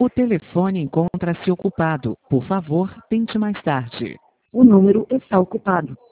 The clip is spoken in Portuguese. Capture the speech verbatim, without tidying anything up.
O telefone encontra-se ocupado. Por favor, tente mais tarde. O número está ocupado.